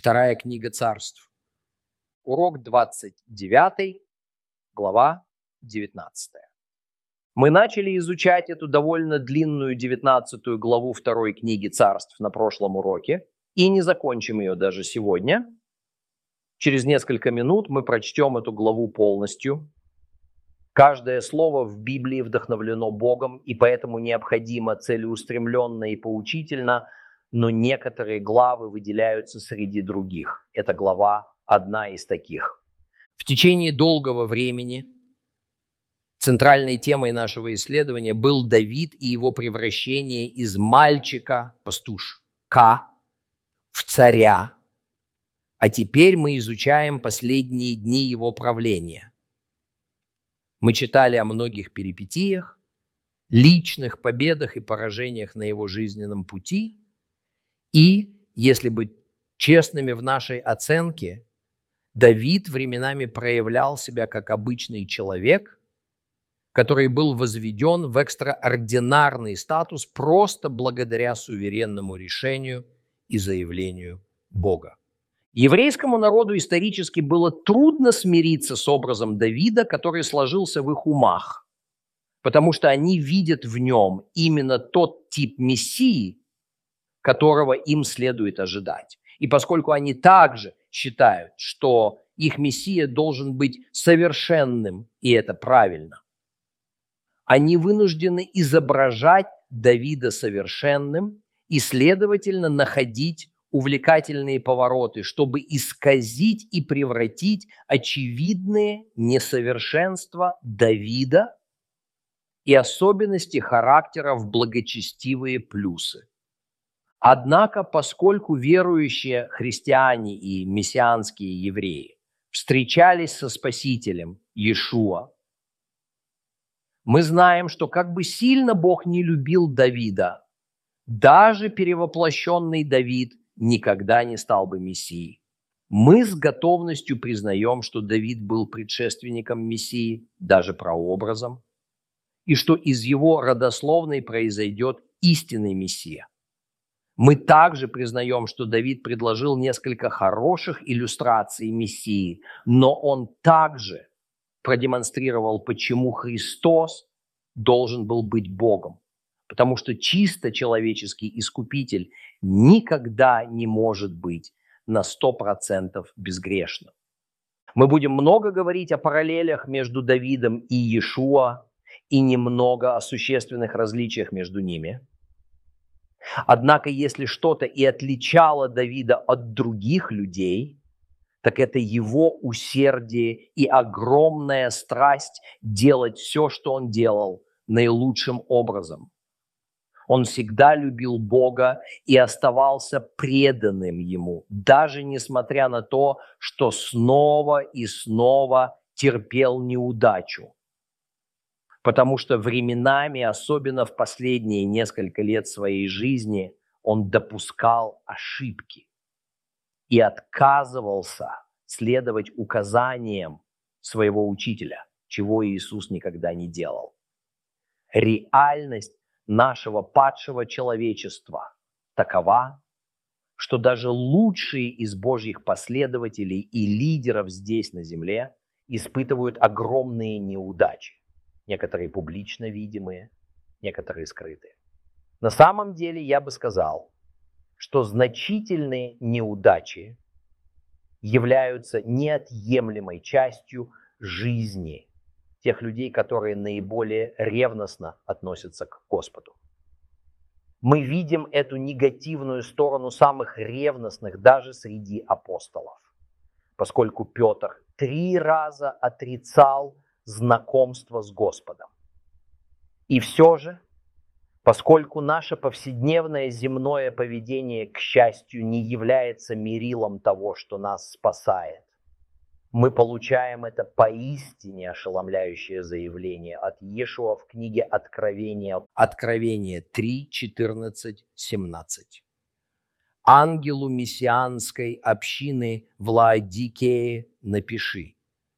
Вторая книга Царств. Урок 29, глава 19. Мы начали изучать эту довольно длинную 19 главу второй книги Царств на прошлом уроке и не закончим ее даже сегодня. Через несколько минут мы прочтем эту главу полностью. Каждое слово в Библии вдохновлено Богом, и поэтому необходимо целеустремленно и поучительно, но некоторые главы выделяются среди других. Эта глава одна из таких. В течение долгого времени центральной темой нашего исследования был Давид и его превращение из мальчика, пастушка, в царя. А теперь мы изучаем последние дни его правления. Мы читали о многих перипетиях, личных победах и поражениях на его жизненном пути. И, если быть честными в нашей оценке, Давид временами проявлял себя как обычный человек, который был возведен в экстраординарный статус просто благодаря суверенному решению и заявлению Бога. Еврейскому народу исторически было трудно смириться с образом Давида, который сложился в их умах, потому что они видят в нем именно тот тип мессии, которого им следует ожидать. И поскольку они также считают, что их мессия должен быть совершенным, и это правильно, они вынуждены изображать Давида совершенным и, следовательно, находить увлекательные повороты, чтобы исказить и превратить очевидные несовершенства Давида и особенности характера в благочестивые плюсы. Однако, поскольку верующие христиане и мессианские евреи встречались со Спасителем Иешуа, мы знаем, что как бы сильно Бог не любил Давида, даже перевоплощенный Давид никогда не стал бы мессией. Мы с готовностью признаем, что Давид был предшественником мессии, даже прообразом, и что из его родословной произойдет истинный мессия. Мы также признаем, что Давид предложил несколько хороших иллюстраций мессии, но он также продемонстрировал, почему Христос должен был быть Богом. Потому что чисто человеческий искупитель никогда не может быть на 100% безгрешным. Мы будем много говорить о параллелях между Давидом и Иешуа и немного о существенных различиях между ними. Однако, если что-то и отличало Давида от других людей, так это его усердие и огромная страсть делать все, что он делал, наилучшим образом. Он всегда любил Бога и оставался преданным Ему, даже несмотря на то, что снова и снова терпел неудачу. Потому что временами, особенно в последние несколько лет своей жизни, он допускал ошибки и отказывался следовать указаниям своего учителя, чего Иисус никогда не делал. Реальность нашего падшего человечества такова, что даже лучшие из Божьих последователей и лидеров здесь на земле испытывают огромные неудачи. Некоторые публично видимые, некоторые скрытые. На самом деле я бы сказал, что значительные неудачи являются неотъемлемой частью жизни тех людей, которые наиболее ревностно относятся к Господу. Мы видим эту негативную сторону самых ревностных даже среди апостолов, поскольку Петр 3 раза отрицал знакомство с Господом. И все же, поскольку наше повседневное земное поведение, к счастью, не является мерилом того, что нас спасает, мы получаем это поистине ошеломляющее заявление от Иешуа в книге Откровения. Откровение 3, 14, 17. «Ангелу мессианской общины в Лаодикее напиши: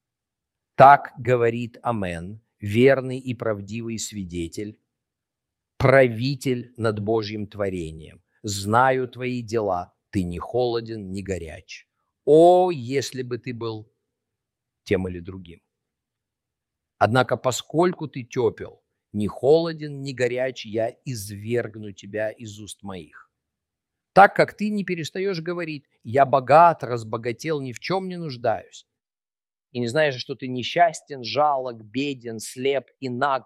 так говорит Амен, верный и правдивый свидетель, правитель над Божьим творением. Знаю твои дела, ты ни холоден, ни горяч. О, если бы ты был тем или другим. Однако, поскольку ты тепел, ни холоден, ни горяч, я извергну тебя из уст моих. Так как ты не перестаешь говорить: я богат, разбогател, ни в чем не нуждаюсь. И не знаешь, что ты несчастен, жалок, беден, слеп и наг.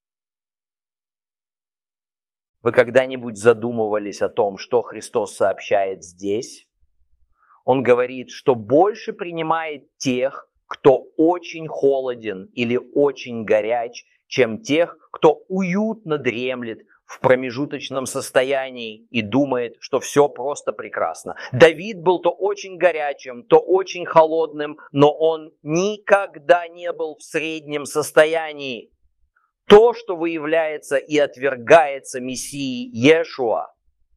Вы когда-нибудь задумывались о том, что Христос сообщает здесь? Он говорит, что больше принимает тех, кто очень холоден или очень горяч, чем тех, кто уютно дремлет в промежуточном состоянии и думает, что все просто прекрасно. Давид был то очень горячим, то очень холодным, но он никогда не был в среднем состоянии. То, что выявляется и отвергается Мессией Иешуа,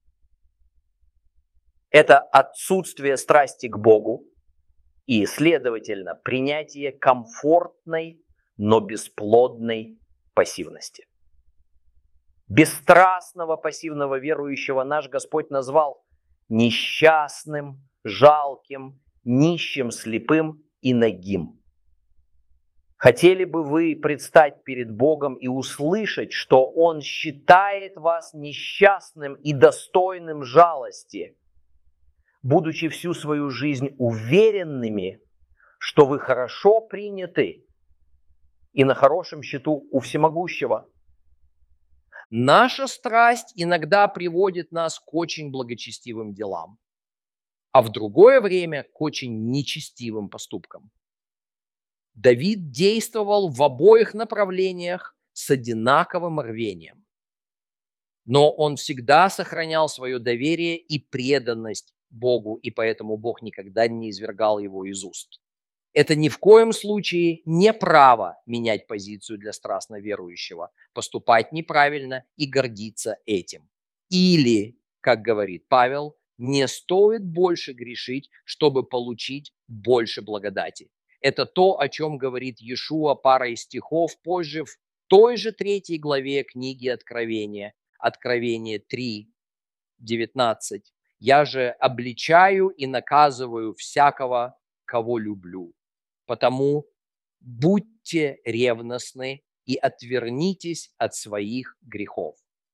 это отсутствие страсти к Богу и, следовательно, принятие комфортной, но бесплодной пассивности. Бесстрастного пассивного верующего наш Господь назвал несчастным, жалким, нищим, слепым и нагим. Хотели бы вы предстать перед Богом и услышать, что Он считает вас несчастным и достойным жалости, будучи всю свою жизнь уверенными, что вы хорошо приняты и на хорошем счету у Всемогущего? Наша страсть иногда приводит нас к очень благочестивым делам, а в другое время к очень нечестивым поступкам. Давид действовал в обоих направлениях с одинаковым рвением, но он всегда сохранял свое доверие и преданность Богу, и поэтому Бог никогда не извергал его из уст. Это ни в коем случае не право менять позицию для страстно верующего, поступать неправильно и гордиться этим. Или, как говорит Павел, не стоит больше грешить, чтобы получить больше благодати. Это то, о чем говорит Иешуа парой стихов позже в той же 3 главе книги Откровения, Откровение 3, 19. «Я же обличаю и наказываю всякого, кого люблю. Потому будьте ревностны и отвернитесь от своих грехов».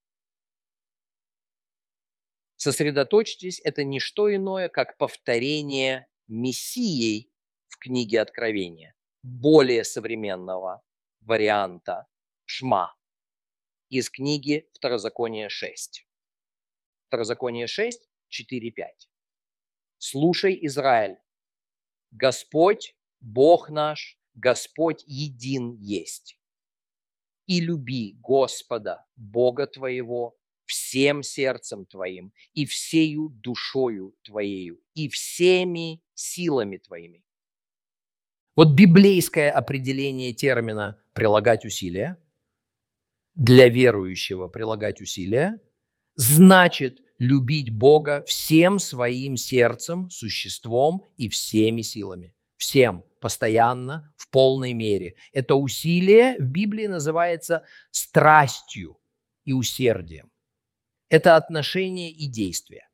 Сосредоточьтесь, это не что иное, как повторение Мессией в книге Откровения, более современного варианта Шма из книги Второзакония 6. Второзаконие 6, 4, 5. «Слушай, Израиль, Господь, Бог наш, Господь един есть. И люби Господа, Бога твоего, всем сердцем твоим, и всею душою твоею, и всеми силами твоими». Вот библейское определение термина «прилагать усилия», для верующего прилагать усилия, значит любить Бога всем своим сердцем, существом и всеми силами. Всем, постоянно, в полной мере. Это усилие в Библии называется страстью и усердием. Это отношение и действие.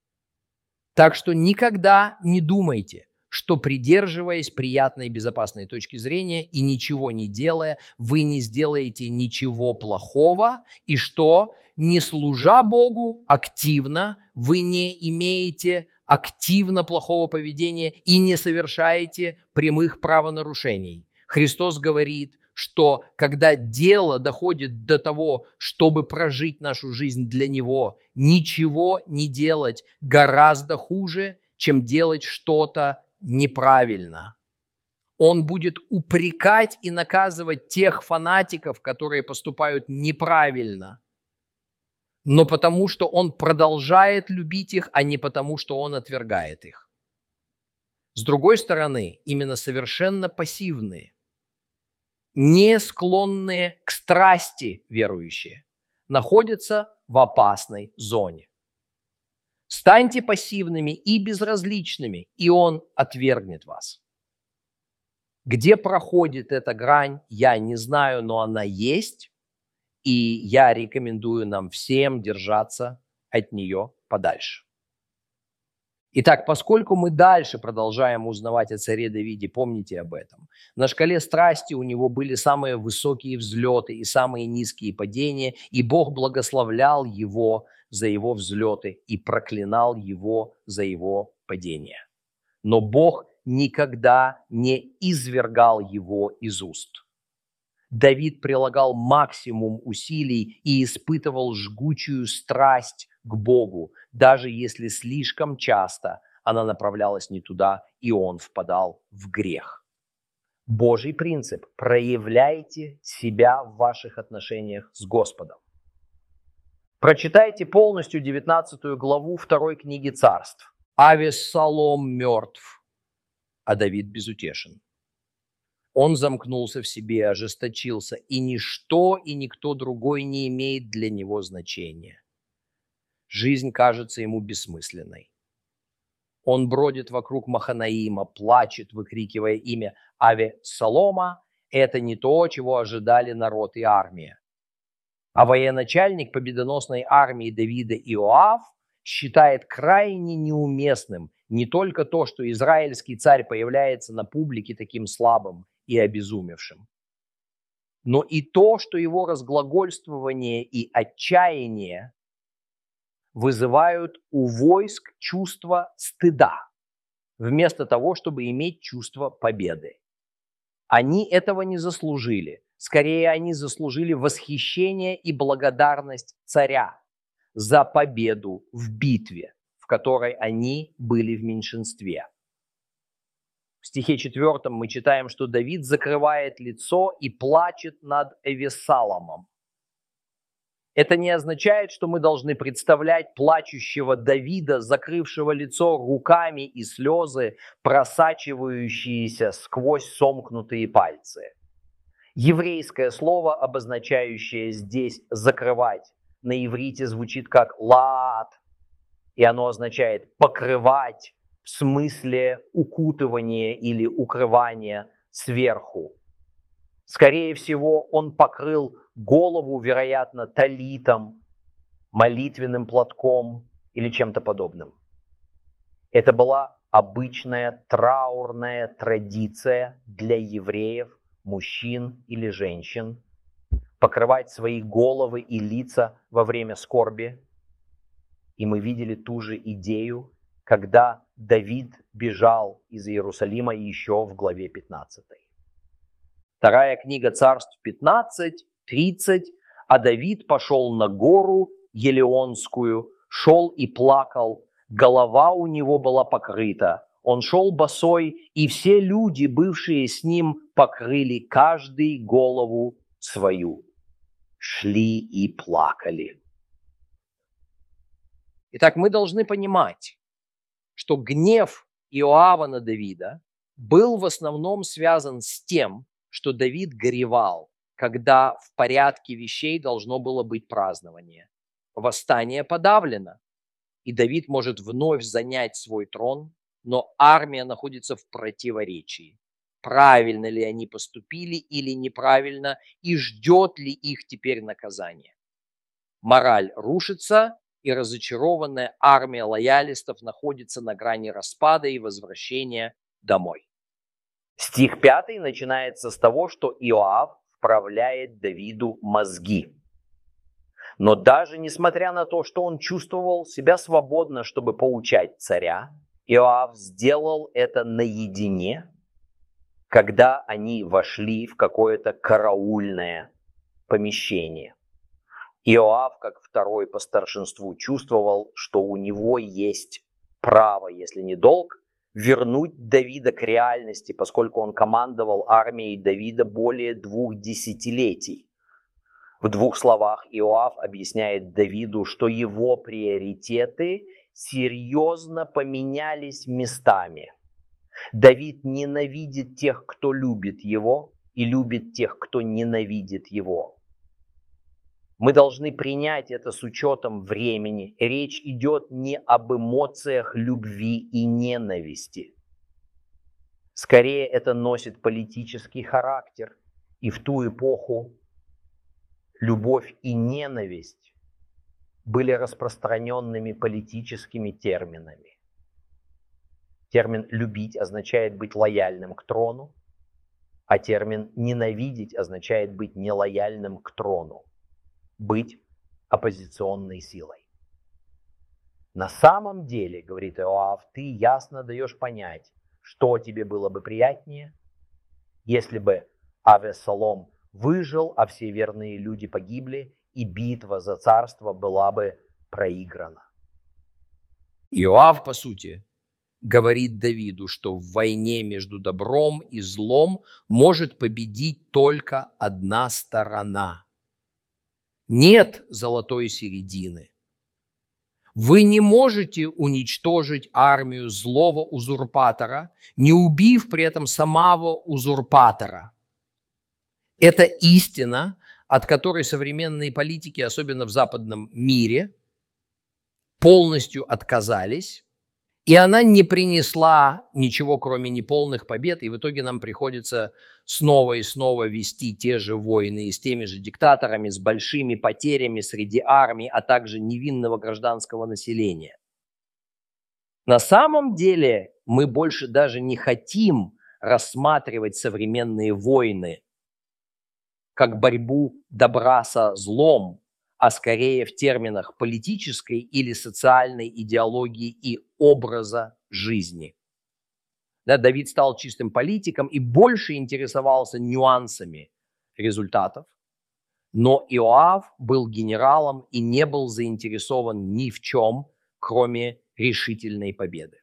Так что никогда не думайте, что, придерживаясь приятной и безопасной точки зрения и ничего не делая, вы не сделаете ничего плохого, и что, не служа Богу активно, вы не имеете активно плохого поведения и не совершаете прямых правонарушений. Христос говорит, что когда дело доходит до того, чтобы прожить нашу жизнь для Него, ничего не делать гораздо хуже, чем делать что-то неправильно. Он будет упрекать и наказывать тех фанатиков, которые поступают неправильно, но потому что он продолжает любить их, а не потому что он отвергает их. С другой стороны, именно совершенно пассивные, не склонные к страсти верующие находятся в опасной зоне. Станьте пассивными и безразличными, и Он отвергнет вас. Где проходит эта грань, я не знаю, но она есть, и я рекомендую нам всем держаться от нее подальше. Итак, поскольку мы дальше продолжаем узнавать о царе Давиде, помните об этом. На шкале страсти у него были самые высокие взлеты и самые низкие падения, и Бог благословлял его за его взлеты и проклинал его за его падения. Но Бог никогда не извергал его из уст. Давид прилагал максимум усилий и испытывал жгучую страсть к Богу, даже если слишком часто она направлялась не туда, и он впадал в грех. Божий принцип: проявляйте себя в ваших отношениях с Господом. Прочитайте полностью 19 главу 2 книги Царств. Авессалом мертв, а Давид безутешен. Он замкнулся в себе, ожесточился, и ничто и никто другой не имеет для него значения. Жизнь кажется ему бессмысленной. Он бродит вокруг Маханаима, плачет, выкрикивая имя Авессалома. Это не то, чего ожидали народ и армия. А военачальник победоносной армии Давида Иоав считает крайне неуместным не только то, что израильский царь появляется на публике таким слабым и обезумевшим, но и то, что его разглагольствование и отчаяние вызывают у войск чувство стыда, вместо того, чтобы иметь чувство победы. Они этого не заслужили. Скорее, они заслужили восхищение и благодарность царя за победу в битве, в которой они были в меньшинстве. В стихе 4 мы читаем, что Давид закрывает лицо и плачет над Авессаломом. Это не означает, что мы должны представлять плачущего Давида, закрывшего лицо руками, и слезы, просачивающиеся сквозь сомкнутые пальцы. Еврейское слово, обозначающее здесь «закрывать», на иврите звучит как «лаат», и оно означает «покрывать», в смысле укутывания или укрывания сверху. Скорее всего, он покрыл голову, вероятно, талитом, молитвенным платком или чем-то подобным. Это была обычная траурная традиция для евреев, мужчин или женщин, покрывать свои головы и лица во время скорби. И мы видели ту же идею, когда Давид бежал из Иерусалима еще в главе 15. Вторая книга Царств 15:30. «А Давид пошел на гору Елеонскую, шел и плакал, голова у него была покрыта. Он шел босой, и все люди, бывшие с ним, покрыли каждый голову свою, шли и плакали». Итак, мы должны понимать, что гнев Иоава на Давида был в основном связан с тем, что Давид горевал, когда в порядке вещей должно было быть празднование. Восстание подавлено, и Давид может вновь занять свой трон, но армия находится в противоречии. Правильно ли они поступили или неправильно, и ждет ли их теперь наказание? Мораль рушится, и разочарованная армия лоялистов находится на грани распада и возвращения домой. Стих 5 начинается с того, что Иоав вправляет Давиду мозги. Но даже несмотря на то, что он чувствовал себя свободно, чтобы поучать царя, Иоав сделал это наедине, когда они вошли в какое-то караульное помещение. Иоав, как второй по старшинству, чувствовал, что у него есть право, если не долг, вернуть Давида к реальности, поскольку он командовал армией Давида более 2 десятилетий. В 2 словах Иоав объясняет Давиду, что его приоритеты серьезно поменялись местами. Давид ненавидит тех, кто любит его, и любит тех, кто ненавидит его. Мы должны принять это с учетом времени. Речь идет не об эмоциях любви и ненависти. Скорее, это носит политический характер. И в ту эпоху любовь и ненависть были распространенными политическими терминами. Термин «любить» означает быть лояльным к трону, а термин «ненавидеть» означает быть нелояльным к трону, быть оппозиционной силой. На самом деле, говорит Иоав, ты ясно даешь понять, что тебе было бы приятнее, если бы Авессалом выжил, а все верные люди погибли, и битва за царство была бы проиграна. Иоав, по сути, говорит Давиду, что в войне между добром и злом может победить только одна сторона. Нет золотой середины. Вы не можете уничтожить армию злого узурпатора, не убив при этом самого узурпатора. Это истина, от которой современные политики, особенно в западном мире, полностью отказались, и она не принесла ничего, кроме неполных побед, и в итоге нам приходится снова и снова вести те же войны с теми же диктаторами, с большими потерями среди армий, а также невинного гражданского населения. На самом деле мы больше даже не хотим рассматривать современные войны как борьбу добра со злом, а скорее в терминах политической или социальной идеологии и образа жизни. Да, Давид стал чистым политиком и больше интересовался нюансами результатов, но Иоав был генералом и не был заинтересован ни в чем, кроме решительной победы.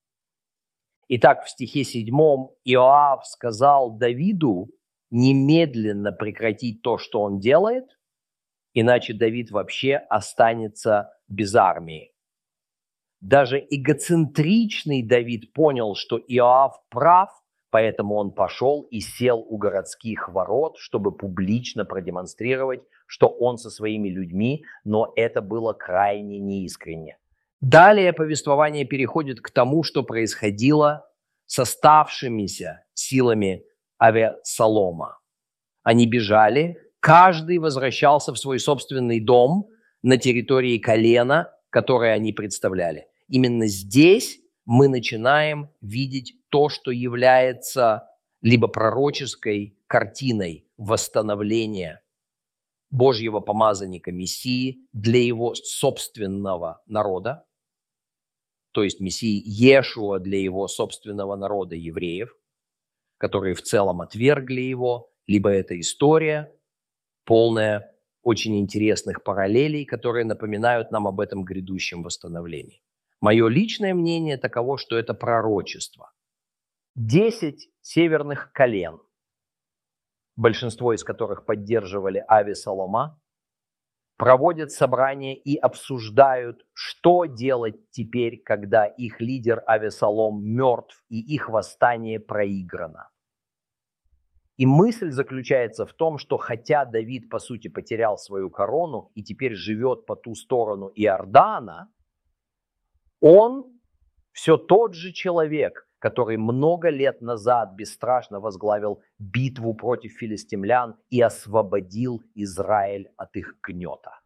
Итак, в стихе 7 Иоав сказал Давиду немедленно прекратить то, что он делает, иначе Давид вообще останется без армии. Даже эгоцентричный Давид понял, что Иоав прав, поэтому он пошел и сел у городских ворот, чтобы публично продемонстрировать, что он со своими людьми, но это было крайне неискренне. Далее повествование переходит к тому, что происходило с оставшимися силами Авессалома. Они бежали, каждый возвращался в свой собственный дом на территории колена, которое они представляли. Именно здесь мы начинаем видеть то, что является либо пророческой картиной восстановления Божьего помазанника Мессии для его собственного народа, то есть Мессии Иешуа для его собственного народа евреев, которые в целом отвергли его, либо это история, полная очень интересных параллелей, которые напоминают нам об этом грядущем восстановлении. Мое личное мнение таково, что это пророчество. 10 северных колен, большинство из которых поддерживали Авессалома, проводят собрания и обсуждают, что делать теперь, когда их лидер Авессалом мертв и их восстание проиграно. И мысль заключается в том, что хотя Давид, по сути, потерял свою корону и теперь живет по ту сторону Иордана, он все тот же человек, который много лет назад бесстрашно возглавил битву против филистимлян и освободил Израиль от их гнета.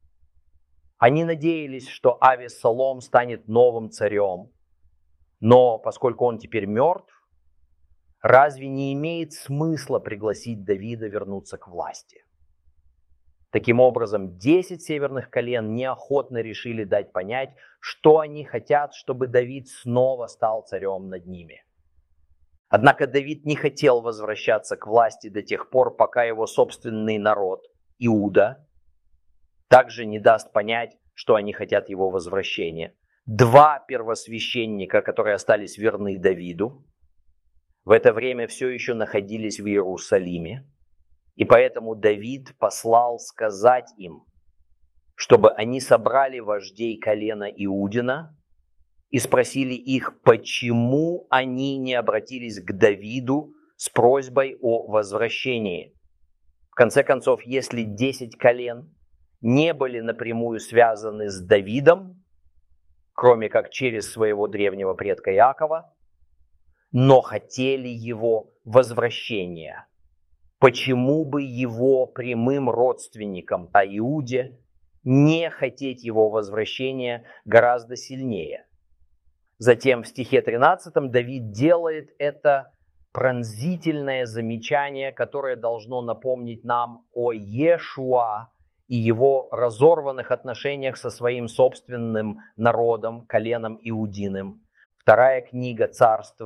Они надеялись, что Авессалом станет новым царем, но поскольку он теперь мертв, разве не имеет смысла пригласить Давида вернуться к власти? Таким образом, 10 северных колен неохотно решили дать понять, что они хотят, чтобы Давид снова стал царем над ними. Однако Давид не хотел возвращаться к власти до тех пор, пока его собственный народ, Иуда, также не даст понять, что они хотят его возвращения. 2 первосвященника, которые остались верны Давиду, в это время все еще находились в Иерусалиме. И поэтому Давид послал сказать им, чтобы они собрали вождей колена Иудина и спросили их, почему они не обратились к Давиду с просьбой о возвращении. В конце концов, если 10 колен не были напрямую связаны с Давидом, кроме как через своего древнего предка Иакова, но хотели его возвращения, почему бы его прямым родственникам, а Иуде, не хотеть его возвращения гораздо сильнее? Затем в стихе 13 Давид делает это пронзительное замечание, которое должно напомнить нам о Иешуа и его разорванных отношениях со своим собственным народом, коленом Иудиным. Вторая книга Царств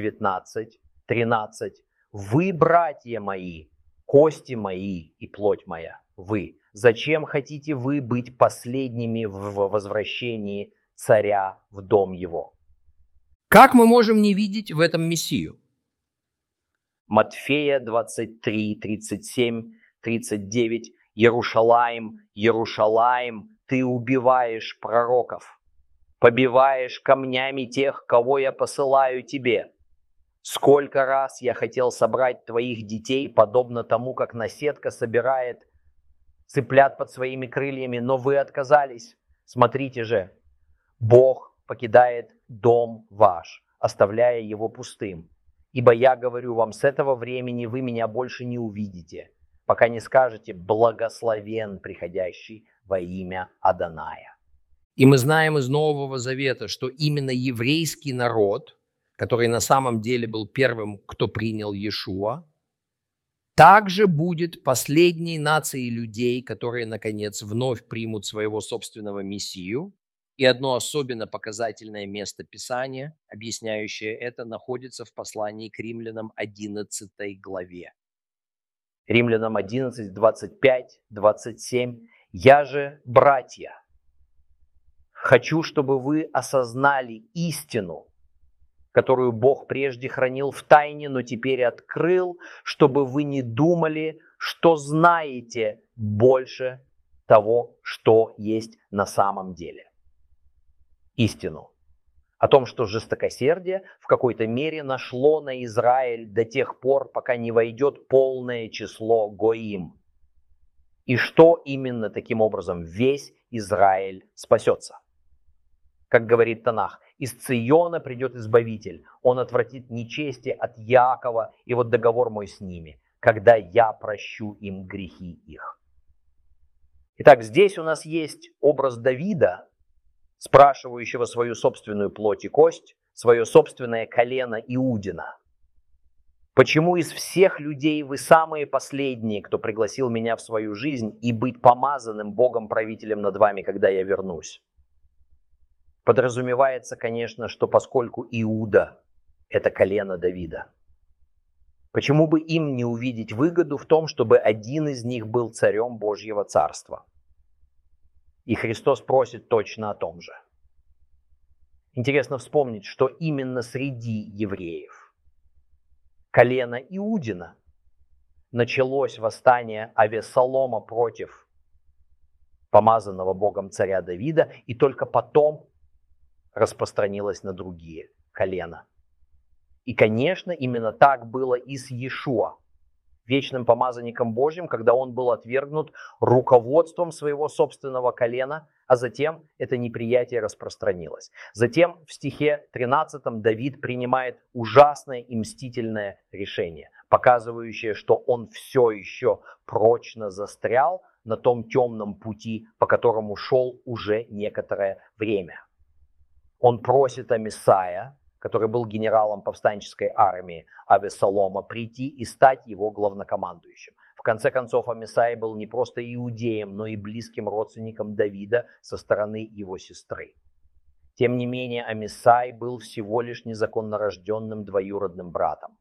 19:13. «Вы, братья мои, кости мои и плоть моя, вы. Зачем хотите вы быть последними в возвращении царя в дом его?» Как мы можем не видеть в этом Мессию? Матфея 23, 37, 39. «Иерушалаим, Иерушалаим, ты убиваешь пророков, побиваешь камнями тех, кого я посылаю тебе. Сколько раз я хотел собрать твоих детей, подобно тому, как наседка собирает цыплят под своими крыльями, но вы отказались. Смотрите же, Бог покидает дом ваш, оставляя его пустым. Ибо я говорю вам, с этого времени вы меня больше не увидите, пока не скажете «благословен приходящий во имя Адоная». И мы знаем из Нового Завета, что именно еврейский народ, который на самом деле был первым, кто принял Иешуа, также будет последней нацией людей, которые, наконец, вновь примут своего собственного Мессию. И одно особенно показательное место Писания, объясняющее это, находится в послании к Римлянам 11 главе. Римлянам 11, 25, 27. «Я же, братья, хочу, чтобы вы осознали истину, которую Бог прежде хранил в тайне, но теперь открыл, чтобы вы не думали, что знаете больше того, что есть на самом деле. Истину о том, что жестокосердие в какой-то мере нашло на Израиль до тех пор, пока не войдет полное число Гоим. И что именно таким образом весь Израиль спасется. Как говорит Танах, из Циона придет Избавитель, он отвратит нечестие от Якова, и вот договор мой с ними, когда я прощу им грехи их. Итак, здесь у нас есть образ Давида, спрашивающего свою собственную плоть и кость, свое собственное колено Иудина. Почему из всех людей вы самые последние, кто пригласил меня в свою жизнь и быть помазанным Богом-правителем над вами, когда я вернусь? Подразумевается, конечно, что поскольку Иуда – это колено Давида, почему бы им не увидеть выгоду в том, чтобы один из них был царем Божьего царства? И Христос просит точно о том же. Интересно вспомнить, что именно среди евреев, колена Иудина, началось восстание Авессалома против помазанного Богом царя Давида, и только потом распространилось на другие колена. И, конечно, именно так было и с Иешуа, вечным помазанником Божьим, когда он был отвергнут руководством своего собственного колена, а затем это неприятие распространилось. Затем в стихе 13 Давид принимает ужасное и мстительное решение, показывающее, что он все еще прочно застрял на том темном пути, по которому шел уже некоторое время. Он просит Амисая, который был генералом повстанческой армии Авессалома, прийти и стать его главнокомандующим. В конце концов, Амисай был не просто иудеем, но и близким родственником Давида со стороны его сестры. Тем не менее, Амисай был всего лишь незаконно рожденным двоюродным братом.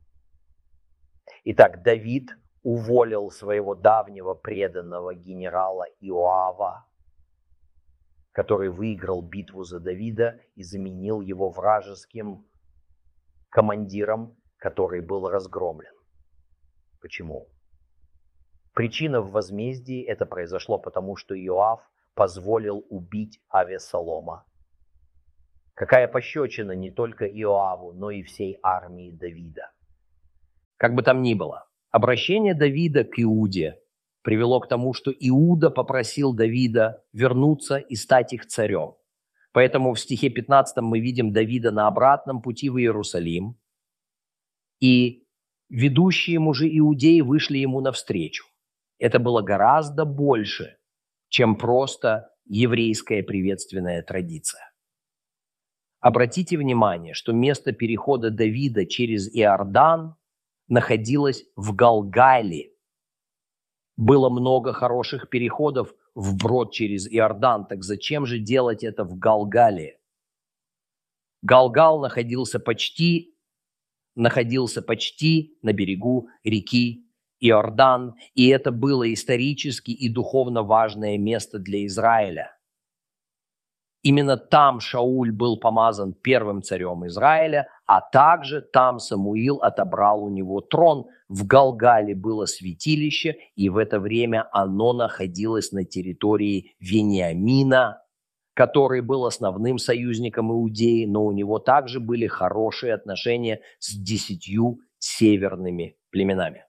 Итак, Давид уволил своего давнего преданного генерала Иоава, который выиграл битву за Давида и заменил его вражеским командиром, который был разгромлен. Почему? Причина в возмездии это произошло потому, что Иоав позволил убить Авессалома. Какая пощечина не только Иоаву, но и всей армии Давида. Как бы там ни было, обращение Давида к Иуде привело к тому, что Иуда попросил Давида вернуться и стать их царем. Поэтому в стихе 15 мы видим Давида на обратном пути в Иерусалим, и ведущие мужи иудеи вышли ему навстречу. Это было гораздо больше, чем просто еврейская приветственная традиция. Обратите внимание, что место перехода Давида через Иордан находилось в Галгале. Было много хороших переходов вброд через Иордан, так зачем же делать это в Галгале? Галгал находился почти на берегу реки Иордан, и это было исторически и духовно важное место для Израиля. Именно там Шауль был помазан первым царем Израиля, а также там Самуил отобрал у него трон. В Галгале было святилище, и в это время оно находилось на территории Вениамина, который был основным союзником Иудеи, но у него также были хорошие отношения с 10 северными племенами.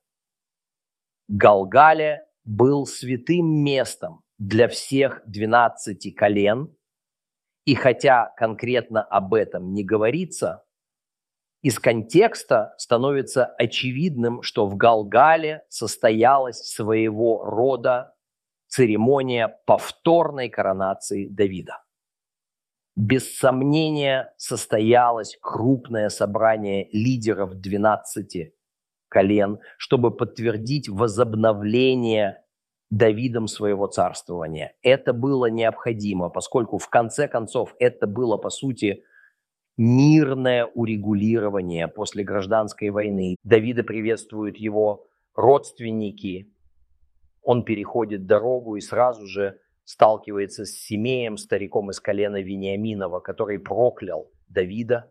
Галгале был святым местом для всех 12 колен, и хотя конкретно об этом не говорится, из контекста становится очевидным, что в Галгале состоялась своего рода церемония повторной коронации Давида. Без сомнения, состоялось крупное собрание лидеров 12 колен, чтобы подтвердить возобновление Давидом своего царствования. Это было необходимо, поскольку в конце концов это было, по сути, мирное урегулирование после гражданской войны. Давида приветствуют его родственники, он переходит дорогу и сразу же сталкивается с Симеем, стариком из колена Вениаминова, который проклял Давида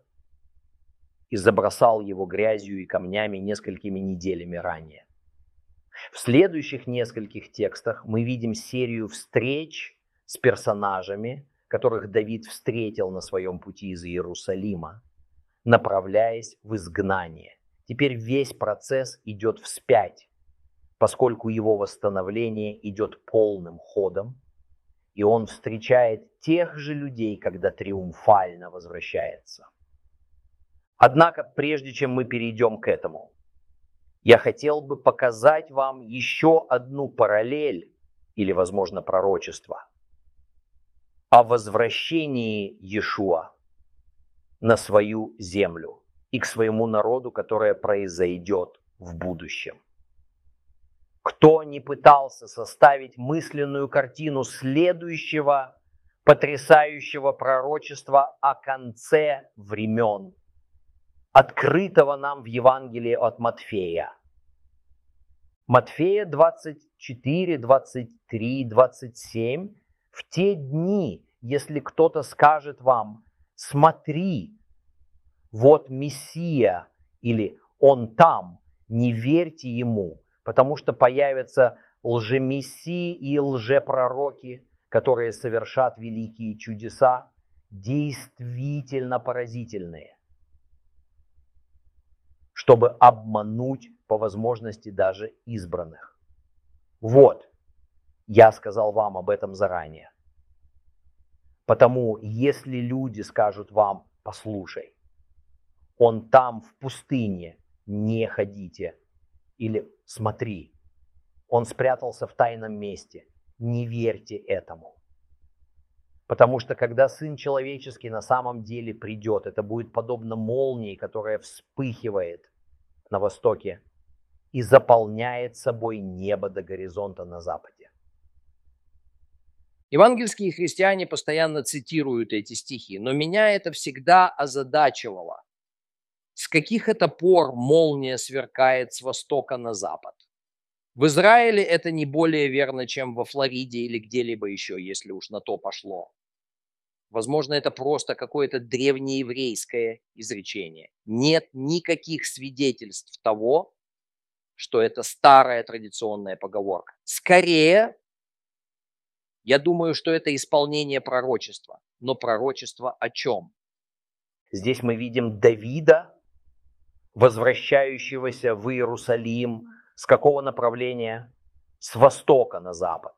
и забросал его грязью и камнями несколькими неделями ранее. В следующих нескольких текстах мы видим серию встреч с персонажами, которых Давид встретил на своем пути из Иерусалима, направляясь в изгнание. Теперь весь процесс идет вспять, поскольку его восстановление идет полным ходом, и он встречает тех же людей, когда триумфально возвращается. Однако, прежде чем мы перейдем к этому, я хотел бы показать вам еще одну параллель, или, возможно, пророчество, о возвращении Иешуа на свою землю и к своему народу, которое произойдет в будущем. Кто не пытался составить мысленную картину следующего потрясающего пророчества о конце времен, открытого нам в Евангелии от Матфея. Матфея 24, 23, 27. В те дни, если кто-то скажет вам: смотри, вот Мессия, или он там, не верьте ему, потому что появятся лжемессии и лжепророки, которые совершат великие чудеса, действительно поразительные, чтобы обмануть по возможности даже избранных. Вот, я сказал вам об этом заранее. Потому если люди скажут вам: послушай, он там в пустыне, не ходите, или смотри, он спрятался в тайном месте, не верьте этому. Потому что когда Сын Человеческий на самом деле придет, это будет подобно молнии, которая вспыхивает на востоке и заполняет собой небо до горизонта на западе. Евангельские христиане постоянно цитируют эти стихи, но меня это всегда озадачивало. С каких это пор молния сверкает с востока на запад? В Израиле это не более верно, чем во Флориде или где-либо еще, если уж на то пошло. Возможно, это просто какое-то древнееврейское изречение. Нет никаких свидетельств того, что это старая традиционная поговорка. Скорее, я думаю, что это исполнение пророчества. Но пророчество о чем? Здесь мы видим Давида, возвращающегося в Иерусалим. С какого направления? С востока на запад.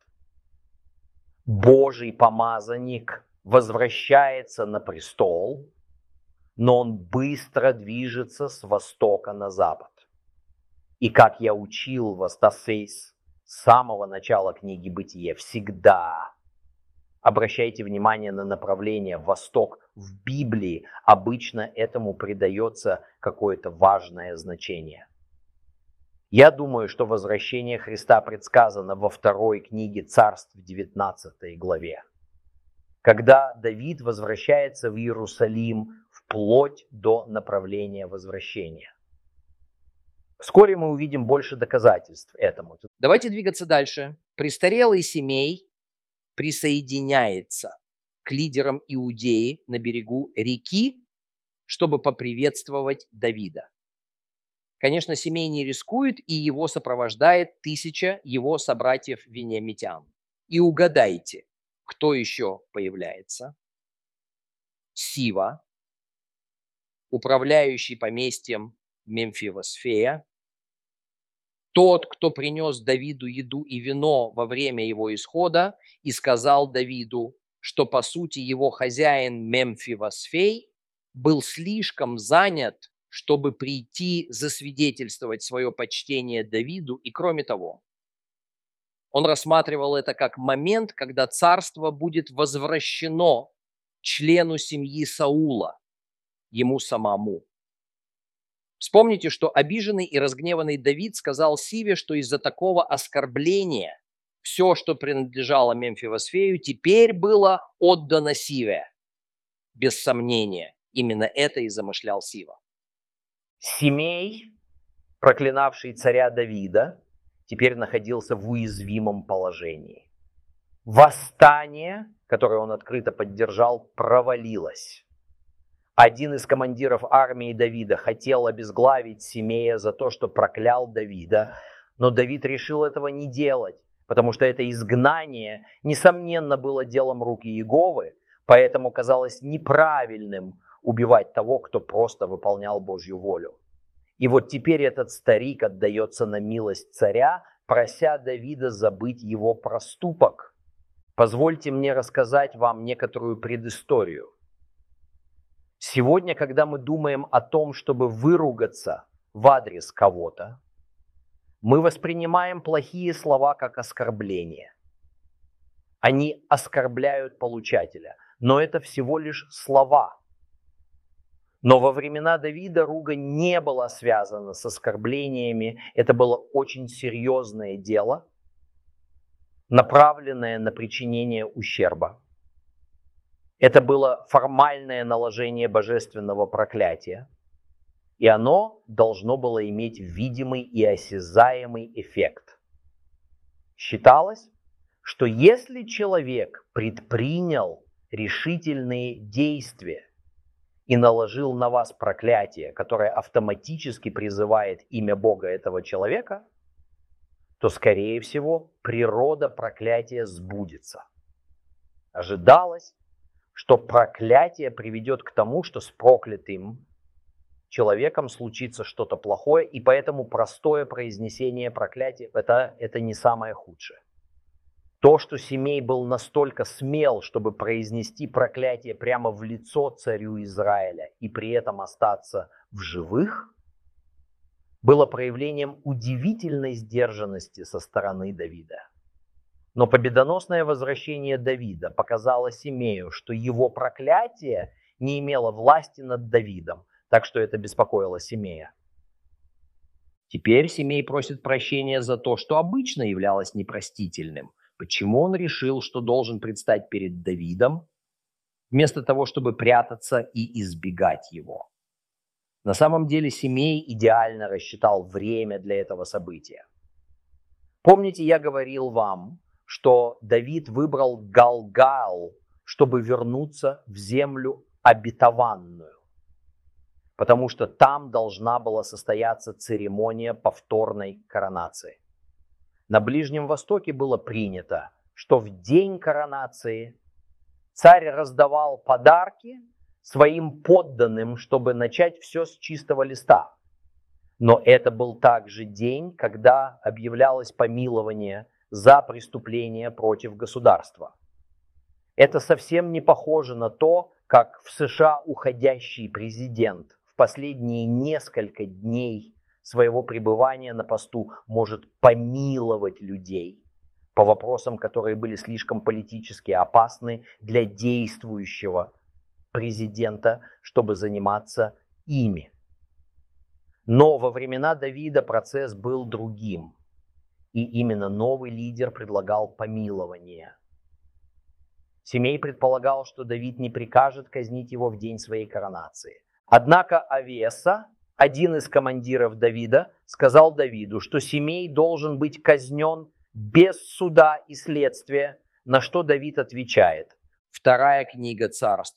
Божий помазанник возвращается на престол, но он быстро движется с востока на запад. И как я учил вас с самого начала книги Бытие, всегда Обращайте внимание на направление «восток» в Библии. Обычно этому придается какое-то важное значение. Я думаю, что возвращение Христа предсказано во второй книге Царств в 19 главе, когда Давид возвращается в Иерусалим вплоть до направления возвращения. Вскоре мы увидим больше доказательств этому. Давайте двигаться дальше. Престарелый Семей присоединяется к лидерам Иудеи на берегу реки, чтобы поприветствовать Давида. Конечно, Семей не рискует, и его сопровождает 1000 его собратьев-вениамитян. И угадайте, кто еще появляется? Сива, управляющий поместьем Мемфивосфея, тот, кто принес Давиду еду и вино во время его исхода и сказал Давиду, что по сути его хозяин Мемфивосфей был слишком занят, чтобы прийти засвидетельствовать свое почтение Давиду, и кроме того, он рассматривал это как момент, когда царство будет возвращено члену семьи Саула, ему самому. Вспомните, что обиженный и разгневанный Давид сказал Сиве, что из-за такого оскорбления все, что принадлежало Мемфивосфею, теперь было отдано Сиве. Без сомнения, именно это и замышлял Сива. Семей, проклинавший царя Давида, теперь находился в уязвимом положении. Восстание, которое он открыто поддержал, провалилось. Один из командиров армии Давида хотел обезглавить Семея за то, что проклял Давида, но Давид решил этого не делать, потому что это изгнание, несомненно, было делом рук Иеговы, поэтому казалось неправильным убивать того, кто просто выполнял Божью волю. И вот теперь этот старик отдается на милость царя, прося Давида забыть его проступок. Позвольте мне рассказать вам некоторую предысторию. Сегодня, когда мы думаем о том, чтобы выругаться в адрес кого-то, мы воспринимаем плохие слова как оскорбление. Они оскорбляют получателя, но это всего лишь слова. Но во времена Давида ругань не была связана с оскорблениями. Это было очень серьезное дело, направленное на причинение ущерба. Это было формальное наложение божественного проклятия, и оно должно было иметь видимый и осязаемый эффект. Считалось, что если человек предпринял решительные действия и наложил на вас проклятие, которое автоматически призывает имя Бога этого человека, то, скорее всего, природа проклятия сбудется. Ожидалось, что проклятие приведет к тому, что с проклятым человеком случится что-то плохое, и поэтому простое произнесение проклятия это не самое худшее. То, что Семей был настолько смел, чтобы произнести проклятие прямо в лицо царю Израиля и при этом остаться в живых, было проявлением удивительной сдержанности со стороны Давида. Но победоносное возвращение Давида показало Семею, что его проклятие не имело власти над Давидом, так что это беспокоило Семея. Теперь Семей просит прощения за то, что обычно являлось непростительным. Почему он решил, что должен предстать перед Давидом, вместо того, чтобы прятаться и избегать его? На самом деле Семей идеально рассчитал время для этого события. Помните, я говорил вам, что Давид выбрал Галгал, чтобы вернуться в землю обетованную, потому что там должна была состояться церемония повторной коронации. На Ближнем Востоке было принято, что в день коронации царь раздавал подарки своим подданным, чтобы начать все с чистого листа. Но это был также день, когда объявлялось помилование за преступление против государства. Это совсем не похоже на то, как в США уходящий президент в последние несколько дней своего пребывания на посту может помиловать людей, по вопросам, которые были слишком политически опасны для действующего президента, чтобы заниматься ими. Но во времена Давида процесс был другим, и именно новый лидер предлагал помилование. Симей предполагал, что Давид не прикажет казнить его в день своей коронации. Однако Авеса, один из командиров Давида, сказал Давиду, что Симей должен быть казнен без суда и следствия, на что Давид отвечает. Вторая книга Царств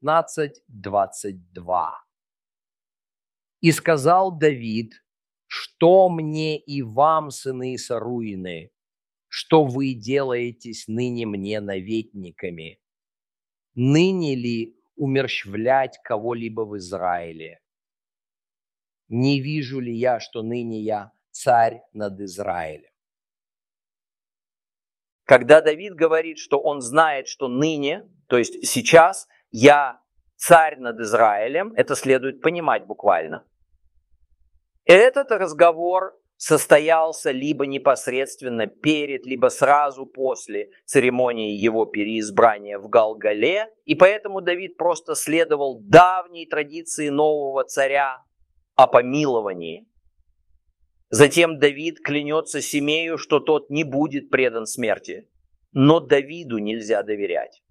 19:22. «И сказал Давид, что мне и вам, сыны Саруины, что вы делаетесь ныне мне наветниками? Ныне ли умерщвлять кого-либо в Израиле? Не вижу ли я, что ныне я царь над Израилем?» Когда Давид говорит, что он знает, что ныне, то есть сейчас, я царь над Израилем, это следует понимать буквально. Этот разговор состоялся либо непосредственно перед, либо сразу после церемонии его переизбрания в Галгале, и поэтому Давид просто следовал давней традиции нового царя о помиловании. Затем Давид клянется Симею, что тот не будет предан смерти, но Давиду нельзя доверять.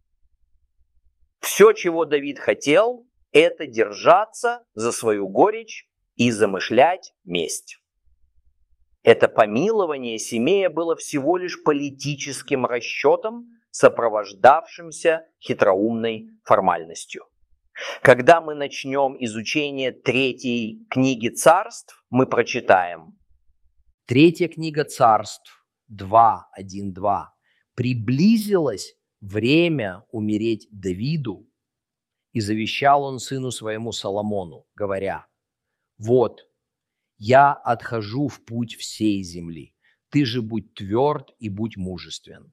Все, чего Давид хотел, это держаться за свою горечь и замышлять месть. Это помилование Симея было всего лишь политическим расчетом, сопровождавшимся хитроумной формальностью. Когда мы начнем изучение третьей книги Царств, мы прочитаем. Третья книга Царств 2:1-2. «Приблизилось время умереть Давиду, и завещал он сыну своему Соломону, говоря: вот, я отхожу в путь всей земли, ты же будь тверд и будь мужествен».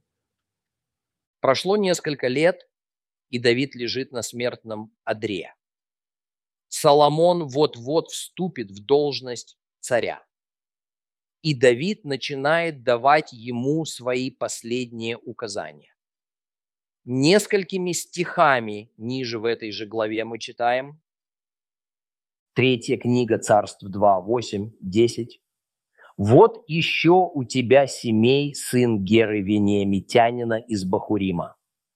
Прошло несколько лет, и Давид лежит на смертном одре. Соломон вот-вот вступит в должность царя. И Давид начинает давать ему свои последние указания. Несколькими стихами ниже в этой же главе мы читаем. Третья книга Царств 2:8-10. «Вот еще у тебя Симей, сын Геры Вениамитянина из Бахурима.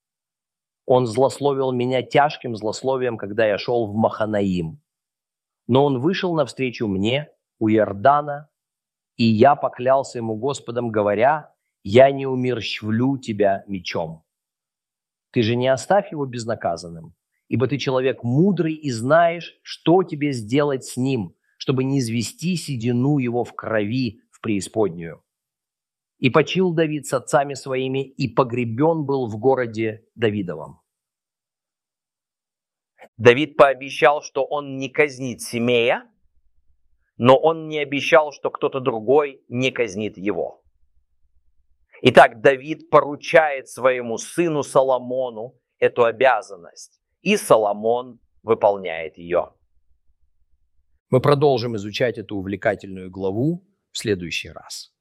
Он злословил меня тяжким злословием, когда я шел в Маханаим. Но он вышел навстречу мне у Иордана, и я поклялся ему Господом, говоря: я не умерщвлю тебя мечом. Ты же не оставь его безнаказанным, ибо ты человек мудрый и знаешь, что тебе сделать с ним, чтобы не извести седину его в крови в преисподнюю. И почил Давид с отцами своими, и погребен был в городе Давидовом». Давид пообещал, что он не казнит Симея, но он не обещал, что кто-то другой не казнит его. Итак, Давид поручает своему сыну Соломону эту обязанность, и Соломон выполняет ее. Мы продолжим изучать эту увлекательную главу в следующий раз.